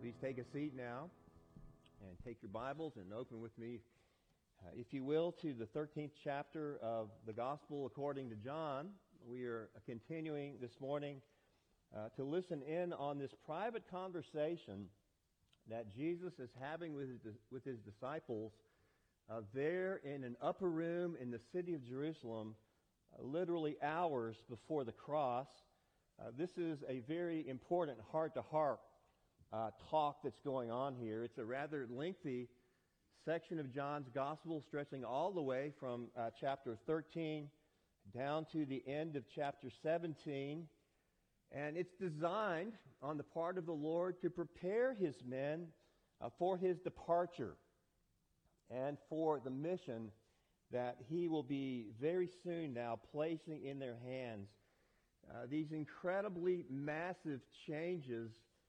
Please take a seat now and take your Bibles and open with me, if you will, to the 13th chapter of the Gospel according to John. We are continuing this morning to listen in on this private conversation that Jesus is having with his disciples there in an upper room in the city of Jerusalem, literally hours before the cross. This is a very important heart-to-heart talk that's going on here. It's a rather lengthy section of John's Gospel stretching all the way from chapter 13 down to the end of chapter 17. And it's designed on the part of the Lord to prepare his men for his departure and for the mission that he will be very soon now placing in their hands. These incredibly massive changes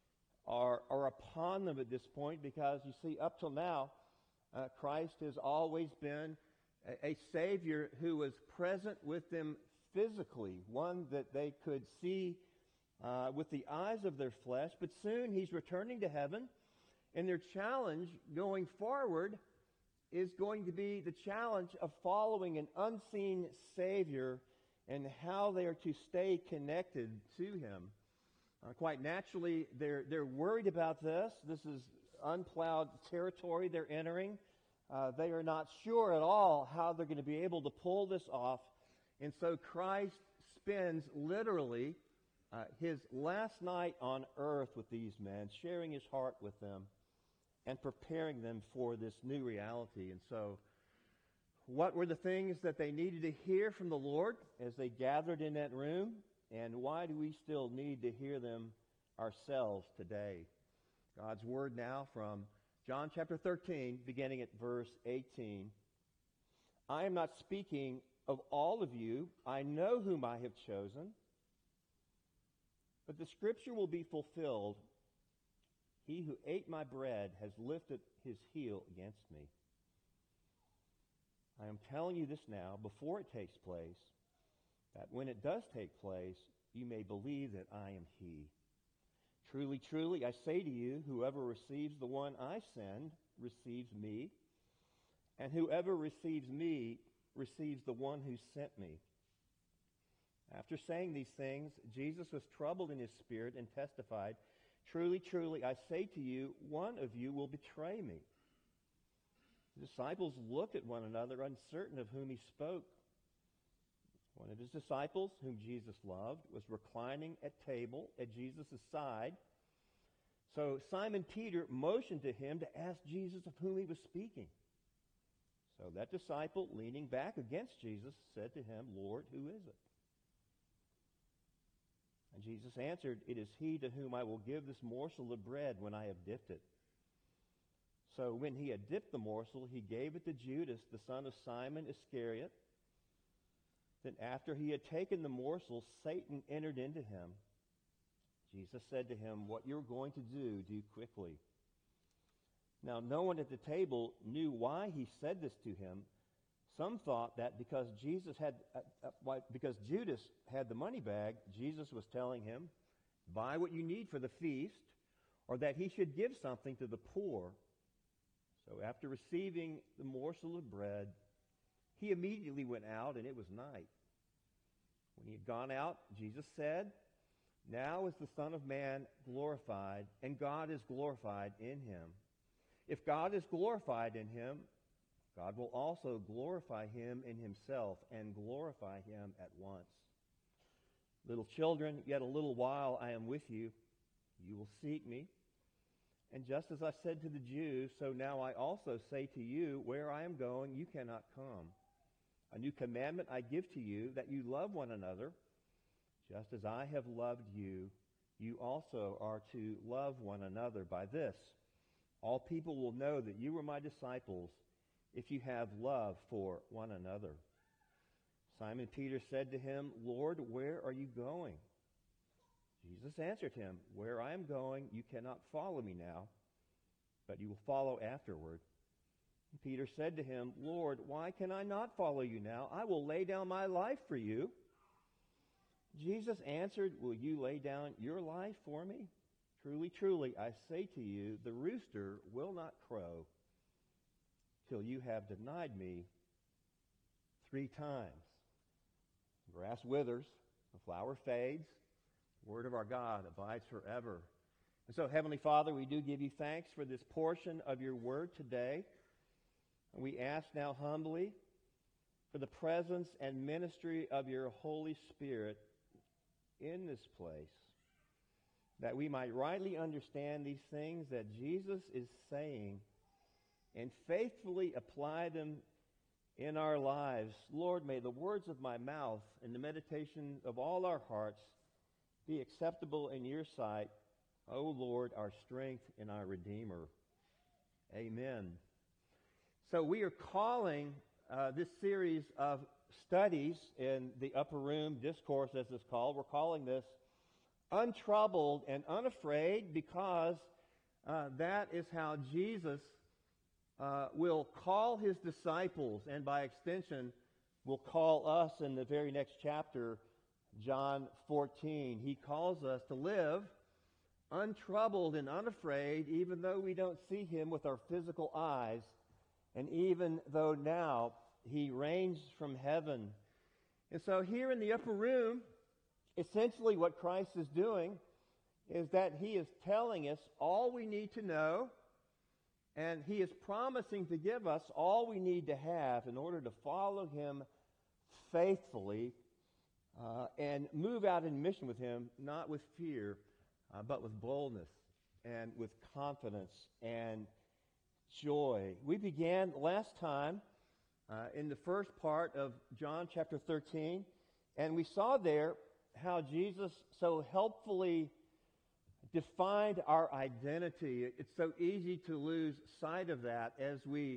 are upon them at this point because, you see, up till now, Christ has always been a Savior who was present with them physically, one that they could see with the eyes of their flesh. But soon he's returning to heaven, and their challenge going forward is going to be the challenge of following an unseen Savior and how they are to stay connected to him. Quite naturally, they're worried about this. This is unplowed territory they're entering. They are not sure at all how they're going to be able to pull this off. And so Christ spends literally his last night on earth with these men, sharing his heart with them and preparing them for this new reality. And so what were the things that they needed to hear from the Lord as they gathered in that room? And why do we still need to hear them ourselves today? God's Word now from John chapter 13, beginning at verse 18. I am not speaking of all of you. I know whom I have chosen. But the Scripture will be fulfilled. He who ate my bread has lifted his heel against me. I am telling you this now, before it takes place, that when it does take place, you may believe that I am He. Truly, truly, I say to you, whoever receives the one I send receives me, and whoever receives me receives the one who sent me. After saying these things, Jesus was troubled in his spirit and testified, Truly, truly, I say to you, one of you will betray me. The disciples looked at one another, uncertain of whom he spoke. One of his disciples, whom Jesus loved, was reclining at table at Jesus' side. So Simon Peter motioned to him to ask Jesus of whom he was speaking. So that disciple, leaning back against Jesus, said to him, Lord, who is it? And Jesus answered, It is he to whom I will give this morsel of bread when I have dipped it. So when he had dipped the morsel, he gave it to Judas, the son of Simon Iscariot. Then after he had taken the morsel, Satan entered into him. Jesus said to him, What you're going to do, do quickly. Now no one at the table knew why he said this to him. Some thought that because Judas had the money bag, Jesus was telling him, buy what you need for the feast, or that he should give something to the poor. So after receiving the morsel of bread, he immediately went out, and it was night. When he had gone out, Jesus said, Now is the Son of Man glorified, and God is glorified in him. If God is glorified in him, God will also glorify him in himself and glorify him at once. Little children, yet a little while I am with you. You will seek me. And just as I said to the Jews, so now I also say to you, where I am going, you cannot come. A new commandment I give to you, that you love one another. Just as I have loved you, you also are to love one another. By this, all people will know that you were my disciples, if you have love for one another. Simon Peter said to him, Lord, where are you going? Jesus answered him, Where I am going, you cannot follow me now, but you will follow afterward. And Peter said to him, Lord, why can I not follow you now? I will lay down my life for you. Jesus answered, Will you lay down your life for me? Truly, truly, I say to you, the rooster will not crow till you have denied me 3 times. The grass withers, the flower fades, the word of our God abides forever. And so, Heavenly Father, we do give you thanks for this portion of your word today. And we ask now humbly for the presence and ministry of your Holy Spirit in this place, that we might rightly understand these things that Jesus is saying and faithfully apply them in our lives. Lord, may the words of my mouth and the meditation of all our hearts be acceptable in your sight, O Lord, our strength and our Redeemer. Amen. So we are calling this series of studies in the Upper Room Discourse, as it's called, we're calling this Untroubled and Unafraid, because that is how Jesus will call his disciples, and by extension will call us in the very next chapter, John 14. He calls us to live untroubled and unafraid, even though we don't see him with our physical eyes, and even though now he reigns from heaven. And so here in the upper room, essentially what Christ is doing is that he is telling us all we need to know, and he is promising to give us all we need to have in order to follow him faithfully and move out in mission with him, not with fear, but with boldness and with confidence and joy. We began last time in the first part of John chapter 13, and we saw there how Jesus so helpfully defined our identity. It's so easy to lose sight of that as we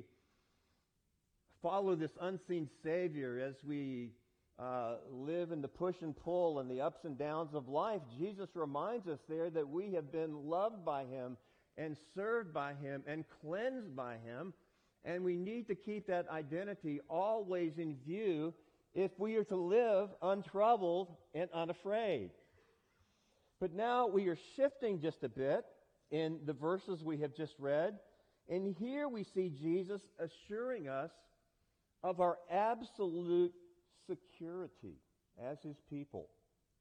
follow this unseen Savior, as we live in the push and pull and the ups and downs of life. Jesus reminds us there that we have been loved by him and served by him and cleansed by him, and we need to keep that identity always in view if we are to live untroubled and unafraid. But now we are shifting just a bit in the verses we have just read, and here we see Jesus assuring us of our absolute security as his people,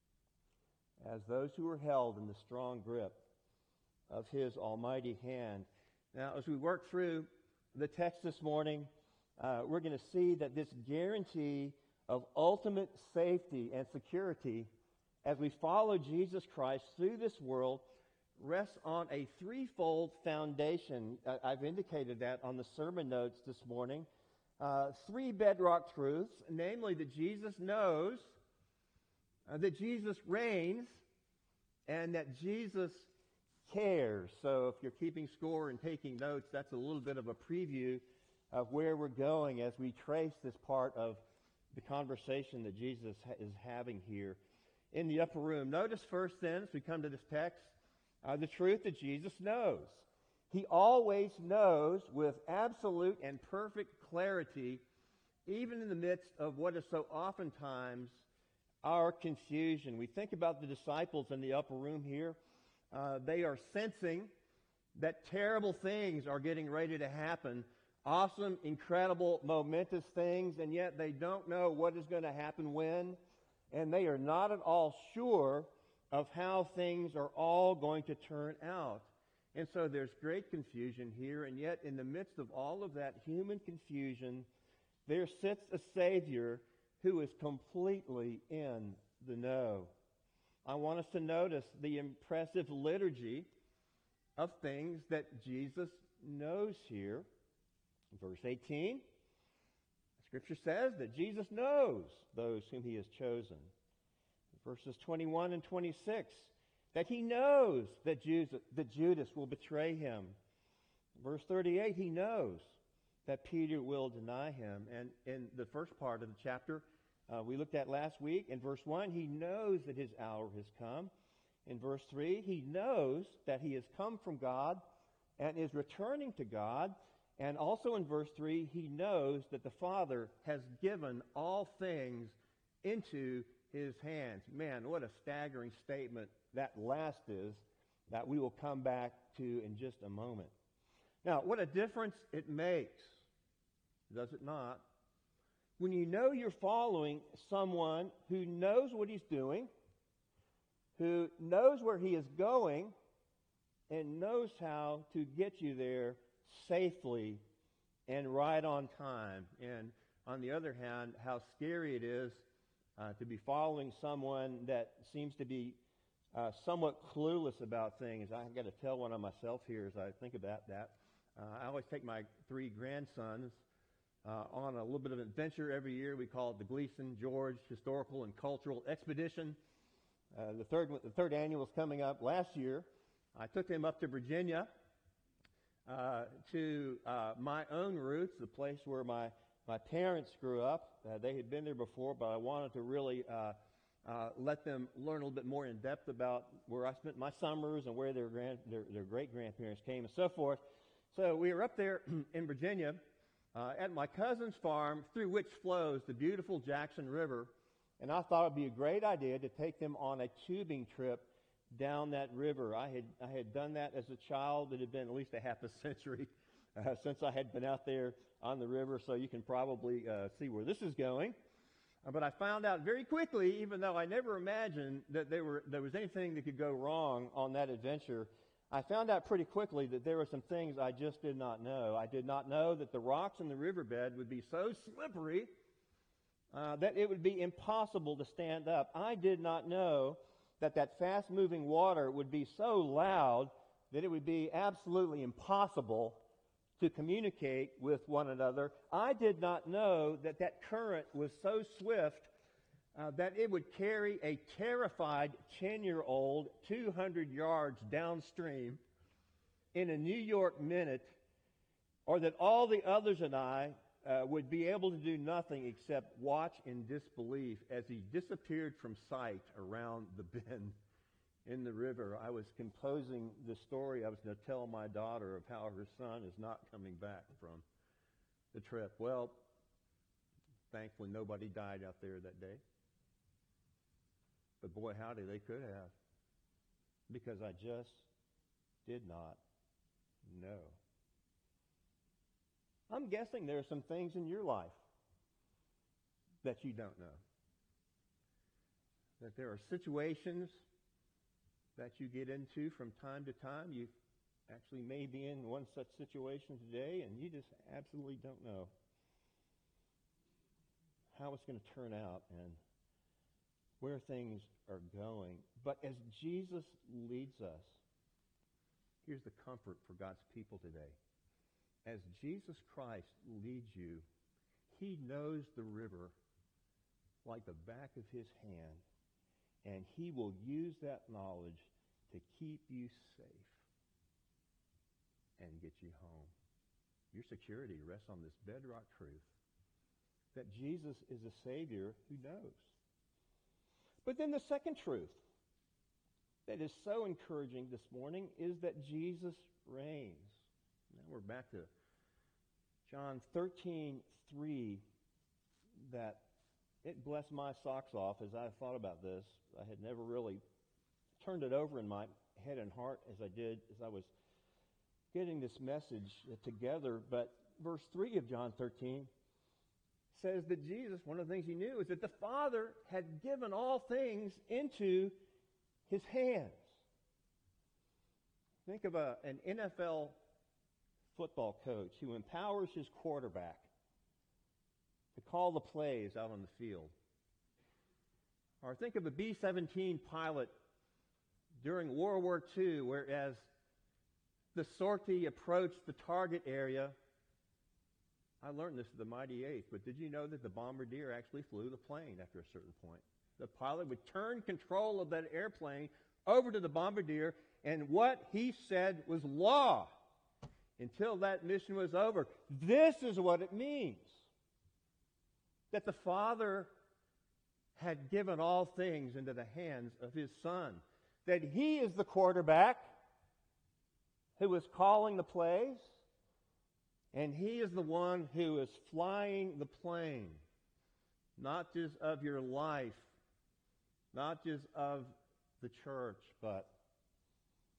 as those who are held in the strong grip of his almighty hand. Now, as we work through the text this morning, we're going to see that this guarantee of ultimate safety and security as we follow Jesus Christ through this world rests on a threefold foundation. I've indicated that on the sermon notes this morning. 3 bedrock truths, namely that Jesus knows, that Jesus reigns, and that Jesus cares. So if you're keeping score and taking notes, that's a little bit of a preview of where we're going as we trace this part of the conversation that Jesus is having here in the upper room. Notice first then, as we come to this text, the truth that Jesus knows. He always knows with absolute and perfect clarity, even in the midst of what is so oftentimes our confusion. We think about the disciples in the upper room here. They are sensing that terrible things are getting ready to happen. Awesome, incredible, momentous things, and yet they don't know what is going to happen when, and they are not at all sure of how things are all going to turn out. And so there's great confusion here, and yet in the midst of all of that human confusion, there sits a Savior who is completely in the know. I want us to notice the impressive liturgy of things that Jesus knows here. Verse 18, Scripture says that Jesus knows those whom he has chosen. Verses 21 and 26, that he knows that Judas will betray him. Verse 38, he knows that Peter will deny him. And in the first part of the chapter we looked at last week, in verse 1, he knows that his hour has come. In verse 3, he knows that he has come from God and is returning to God. And also in verse 3, he knows that the Father has given all things into his hands. Man, what a staggering statement that last is that we will come back to in just a moment. Now, what a difference it makes, does it not, when you know you're following someone who knows what he's doing, who knows where he is going, and knows how to get you there safely and right on time. And on the other hand, how scary it is to be following someone that seems to be somewhat clueless about things. I've got to tell one of myself here as I think about that. I always take my 3 grandsons on a little bit of an adventure every year. We call it the Gleason George Historical and Cultural Expedition. The third annual is coming up. Last year, I took them up to Virginia to my own roots, the place where my parents grew up. They had been there before, but I wanted to really let them learn a little bit more in depth about where I spent my summers and where their great-grandparents came and so forth. So we were up there in Virginia at my cousin's farm, through which flows the beautiful Jackson River, and I thought it would be a great idea to take them on a tubing trip down that river. I had done that as a child. It had been at least a half a century since I had been out there on the river, so you can probably see where this is going. But I found out very quickly, even though I never imagined that there was anything that could go wrong on that adventure, I found out pretty quickly that there were some things I just did not know. I did not know that the rocks in the riverbed would be so slippery that it would be impossible to stand up. I did not know that fast-moving water would be so loud that it would be absolutely impossible to communicate with one another. I did not know that current was so swift that it would carry a terrified 10-year-old 200 yards downstream in a New York minute, or that all the others and I would be able to do nothing except watch in disbelief as he disappeared from sight around the bend in the river. I was composing the story I was going to tell my daughter of how her son is not coming back from the trip. Well, thankfully nobody died out there that day. But boy, howdy, they could have. Because I just did not know. I'm guessing there are some things in your life that you don't know. That there are situations that you get into from time to time. You actually may be in one such situation today, and you just absolutely don't know how it's going to turn out and where things are going. But as Jesus leads us, here's the comfort for God's people today. As Jesus Christ leads you, he knows the river like the back of his hand, and he will use that knowledge to keep you safe and get you home. Your security rests on this bedrock truth that Jesus is a Savior who knows. But then the second truth that is so encouraging this morning is that Jesus reigns. Now we're back to John 13:3, that it blessed my socks off as I thought about this. I had never really turned it over in my head and heart as I did as I was getting this message together. But verse 3 of John 13 says that Jesus, one of the things he knew is that the Father had given all things into his hands. Think of an NFL football coach who empowers his quarterback to call the plays out on the field. Or think of a B-17 pilot during World War II, whereas the sortie approached the target area. I learned this at the Mighty Eighth, but did you know that the bombardier actually flew the plane after a certain point? The pilot would turn control of that airplane over to the bombardier, and what he said was law until that mission was over. This is what it means. That the Father had given all things into the hands of his Son. That he is the quarterback who is calling the plays, and he is the one who is flying the plane, not just of your life, not just of the church, but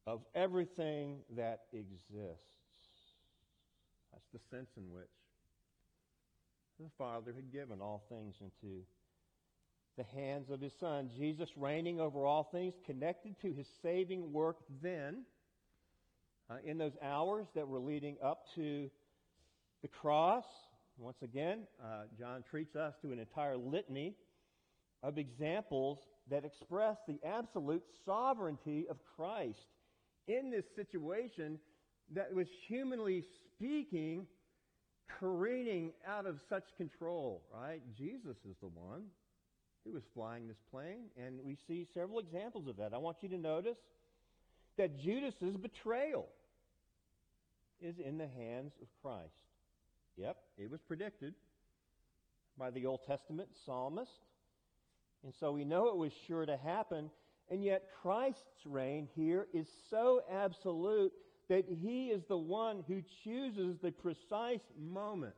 of everything that exists. That's the sense in which the Father had given all things into the hands of his Son. Jesus reigning over all things, connected to his saving work then, in those hours that were leading up to the cross. Once again, John treats us to an entire litany of examples that express the absolute sovereignty of Christ in this situation that was, humanly speaking, careening out of such control, right? Jesus is the one who was flying this plane, and we see several examples of that. I want you to notice that Judas's betrayal is in the hands of Christ. Yep, it was predicted by the Old Testament psalmist, and so we know it was sure to happen, and yet Christ's reign here is so absolute that he is the one who chooses the precise moment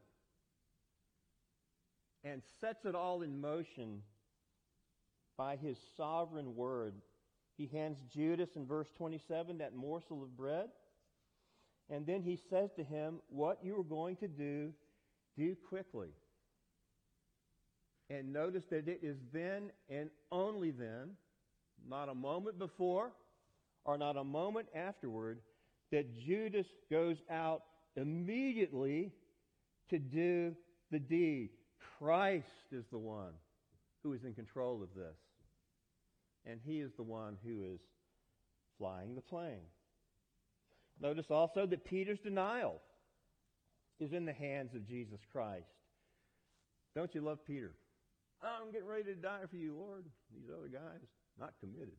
and sets it all in motion by his sovereign word. He hands Judas in verse 27 that morsel of bread, and then he says to him, what you are going to do quickly. And notice that it is then and only then, not a moment before or not a moment afterward, that Judas goes out immediately to do the deed. Christ is the one who is in control of this. And he is the one who is flying the plane. Notice also that Peter's denial is in the hands of Jesus Christ. Don't you love Peter? I'm getting ready to die for you, Lord. These other guys, not committed.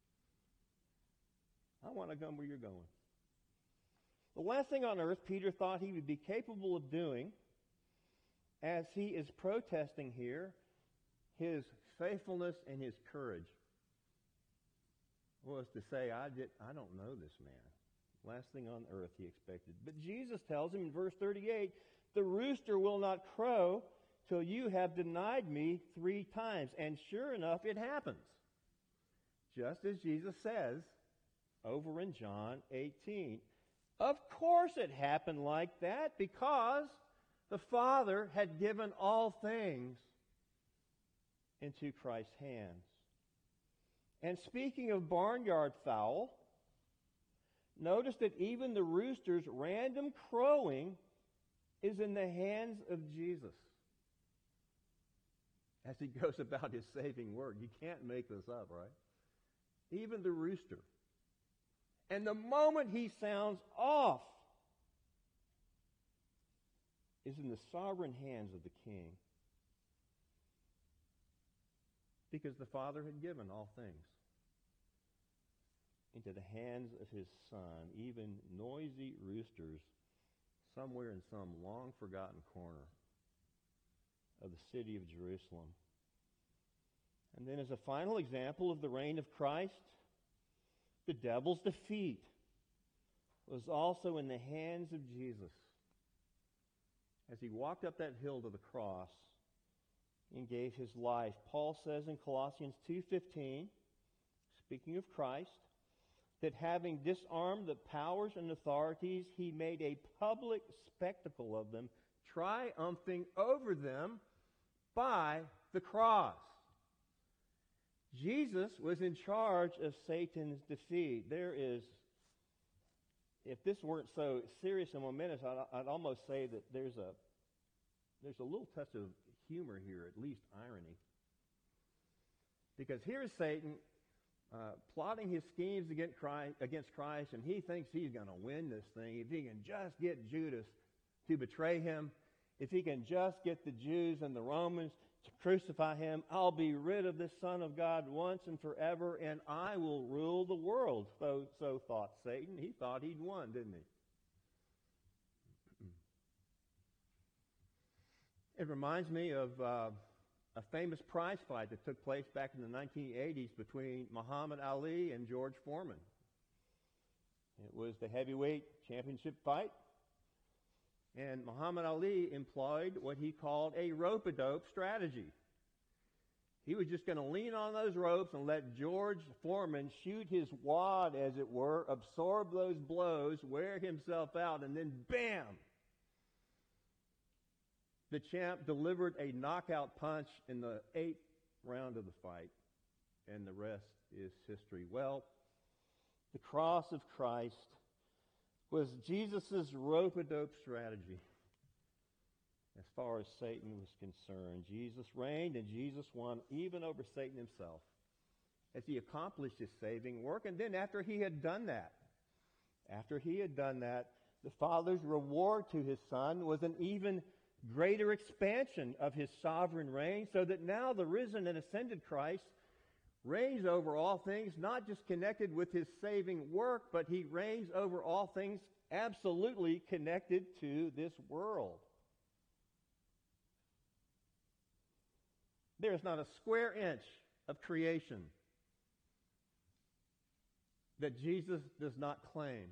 I want to come where you're going. The last thing on earth Peter thought he would be capable of doing, as he is protesting here, his faithfulness and his courage, was to say, I don't know this man. Last thing on earth he expected. But Jesus tells him in verse 38, the rooster will not crow till you have denied me 3 times. And sure enough, it happens. Just as Jesus says over in John 18. Of course it happened like that, because the Father had given all things into Christ's hands. And speaking of barnyard fowl, notice that even the rooster's random crowing is in the hands of Jesus as he goes about his saving work. You can't make this up, right? Even the rooster. And the moment he sounds off is in the sovereign hands of the King, because the Father had given all things into the hands of his Son, even noisy roosters somewhere in some long-forgotten corner of the city of Jerusalem. And then as a final example of the reign of Christ, the devil's defeat was also in the hands of Jesus as he walked up that hill to the cross and gave his life. Paul says in Colossians 2:15, speaking of Christ, that having disarmed the powers and authorities, he made a public spectacle of them, triumphing over them by the cross. Jesus was in charge of Satan's defeat. There is, if this weren't so serious and momentous, I'd almost say that there's a little touch of humor here, at least irony. Because here is Satan plotting his schemes against Christ, and he thinks he's going to win this thing if he can just get Judas to betray him, if he can just get the Jews and the Romans to crucify him. I'll be rid of this Son of God once and forever, and I will rule the world. So thought Satan. He thought he'd won, didn't he? It reminds me of a famous prize fight that took place back in the 1980s between Muhammad Ali and George Foreman. It was the heavyweight championship fight, and Muhammad Ali employed what he called a rope-a-dope strategy. He was just going to lean on those ropes and let George Foreman shoot his wad, as it were, absorb those blows, wear himself out, and then bam! The champ delivered a knockout punch in the 8th round of the fight, and the rest is history. Well, the cross of Christ was Jesus' rope-a-dope strategy as far as Satan was concerned. Jesus reigned and Jesus won even over Satan himself as he accomplished his saving work. And then after he had done that, the Father's reward to his Son was an even greater expansion of his sovereign reign, so that now the risen and ascended Christ reigns over all things, not just connected with his saving work, but he reigns over all things absolutely connected to this world. There is not a square inch of creation that Jesus does not claim.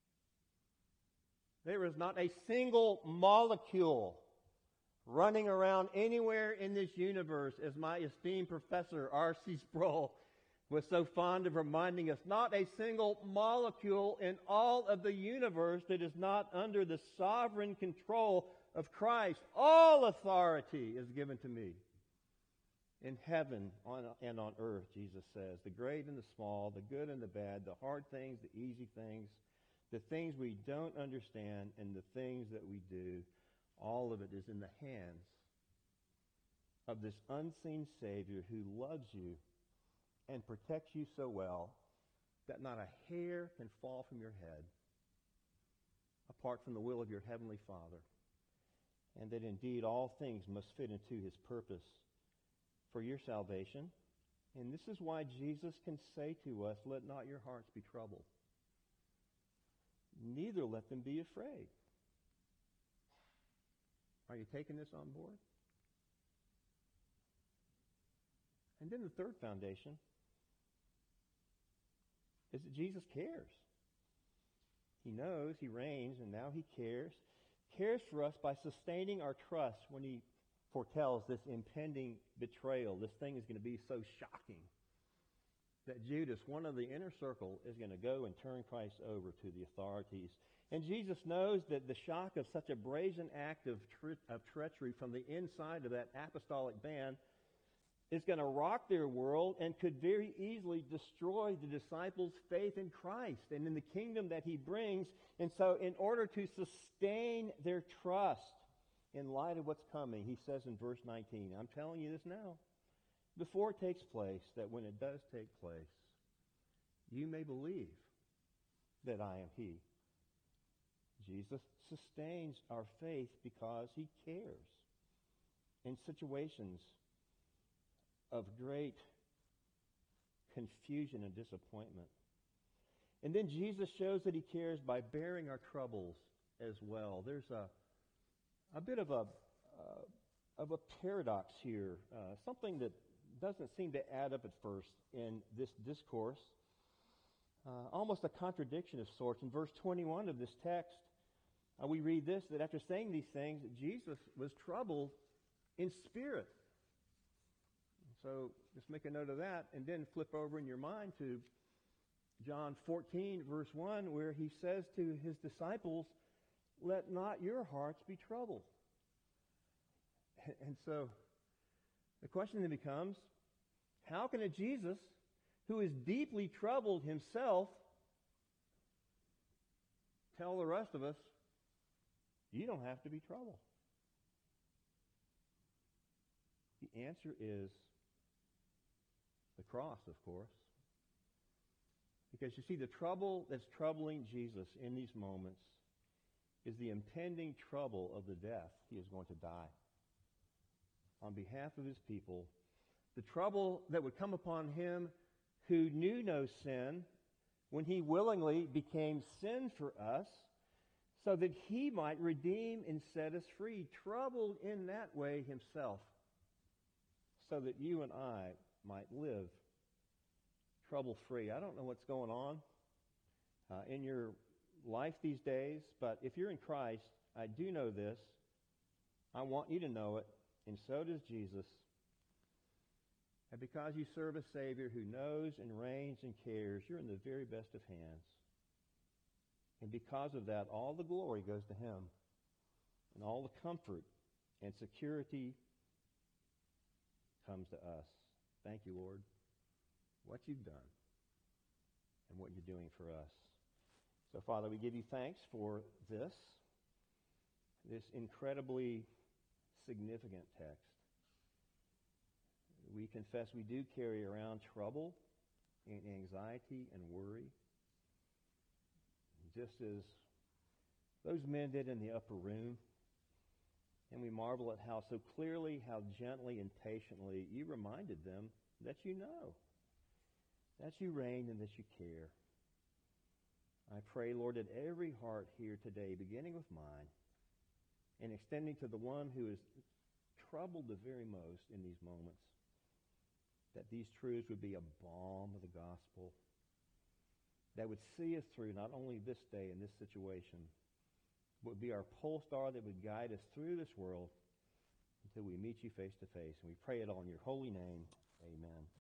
There is not a single molecule running around anywhere in this universe, as my esteemed professor R.C. Sproul was so fond of reminding us, not a single molecule in all of the universe that is not under the sovereign control of Christ. All authority is given to me in heaven and on earth, Jesus says. The great and the small, the good and the bad, the hard things, the easy things, the things we don't understand, and the things that we do. All of it is in the hands of this unseen Savior who loves you and protects you so well that not a hair can fall from your head apart from the will of your Heavenly Father, and that indeed all things must fit into his purpose for your salvation. And this is why Jesus can say to us, "Let not your hearts be troubled, neither let them be afraid." Are you taking this on board? And then the third foundation is that Jesus cares. He knows, he reigns, and now he cares. Cares for us by sustaining our trust when he foretells this impending betrayal. This thing is going to be so shocking that Judas, one of the inner circle, is going to go and turn Christ over to the authorities. And Jesus knows that the shock of such a brazen act of treachery from the inside of that apostolic band is going to rock their world and could very easily destroy the disciples' faith in Christ and in the kingdom that he brings. And so in order to sustain their trust in light of what's coming, he says in verse 19, I'm telling you this now, before it takes place, that when it does take place, you may believe that I am he. Jesus sustains our faith because he cares in situations of great confusion and disappointment. And then Jesus shows that he cares by bearing our troubles as well. There's a bit of a paradox here, something that doesn't seem to add up at first in this discourse. Almost a contradiction of sorts. In verse 21 of this text, we read this, that after saying these things, Jesus was troubled in spirit. So just make a note of that, and then flip over in your mind to John 14, verse 1, where he says to his disciples, "Let not your hearts be troubled." And so the question then becomes, how can a Jesus who is deeply troubled himself tell the rest of us, you don't have to be troubled? The answer is the cross, of course. Because you see, the trouble that's troubling Jesus in these moments is the impending trouble of the death he is going to die on behalf of his people. The trouble that would come upon him who knew no sin when he willingly became sin for us so that he might redeem and set us free. Troubled in that way himself so that you and I might live trouble-free. I don't know what's going on in your life these days, but if you're in Christ, I do know this. I want you to know it, and so does Jesus. And because you serve a Savior who knows and reigns and cares, you're in the very best of hands. And because of that, all the glory goes to Him. And all the comfort and security comes to us. Thank you, Lord, what you've done and what you're doing for us. So, Father, we give you thanks for this incredibly significant text. We confess we do carry around trouble and anxiety and worry, just as those men did in the upper room. And we marvel at how so clearly, how gently and patiently you reminded them that you know, that you reign and that you care. I pray, Lord, that every heart here today, beginning with mine, and extending to the one who is troubled the very most in these moments, that these truths would be a balm of the gospel that would see us through not only this day and this situation, but would be our pole star that would guide us through this world until we meet you face to face. And we pray it all in your holy name. Amen.